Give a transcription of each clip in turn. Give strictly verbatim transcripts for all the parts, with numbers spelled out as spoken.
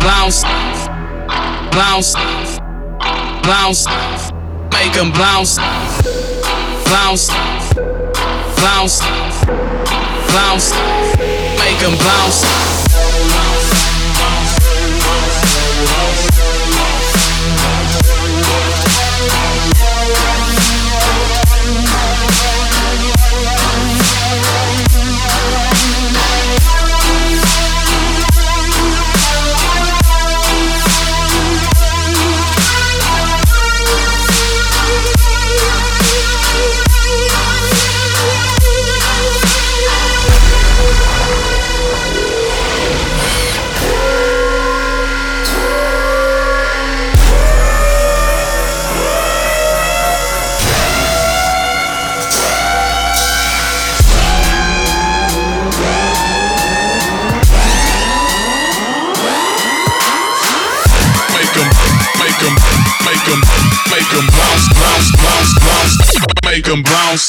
bounce, bounce, bounce, make them bounce, bounce, bounce, bounce, make them bounce. Make 'em, make 'em bounce, bounce, bounce, bounce. Make 'em bounce.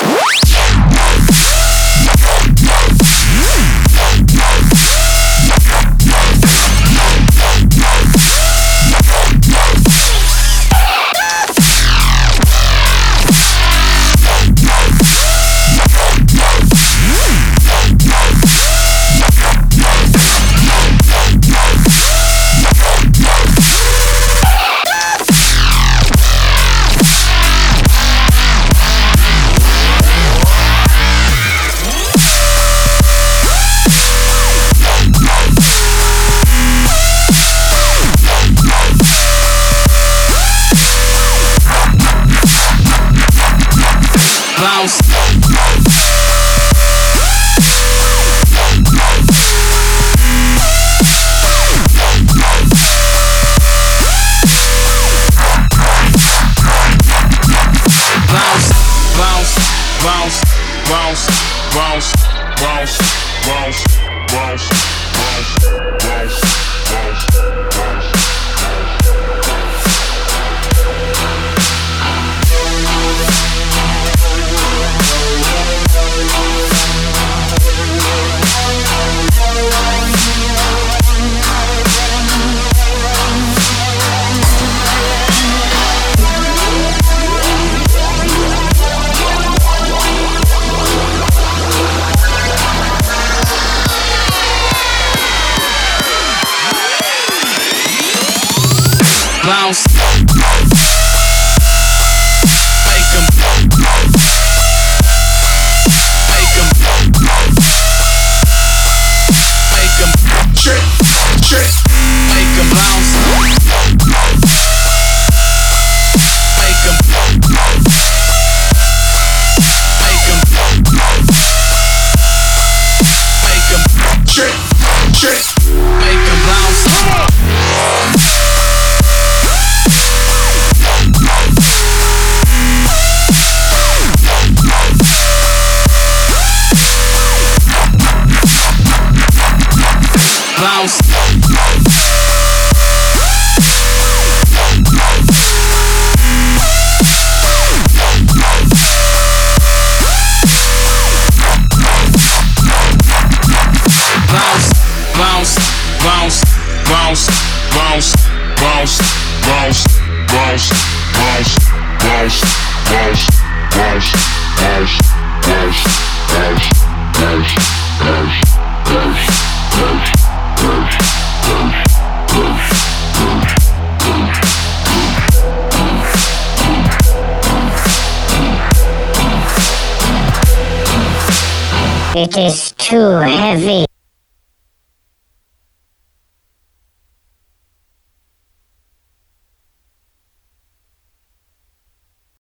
Bounce. Bounce, bounce, bounce, bounce, bounce, bounce, bounce, bounce, bounce, bounce, bounce. Bounce. Make 'em, make 'em, make 'em trip, trip. Make 'em bounce. Make 'em, make 'em, make 'em trip, trip. Make 'em bounce. Bounce. Bounce, bounce, bounce, bounce, bounce, bounce, bounce, bounce, bounce, bounce, bounce, bounce, bounce, bounce, bounce, bounce, bounce, bounce, bounce, It is too heavy.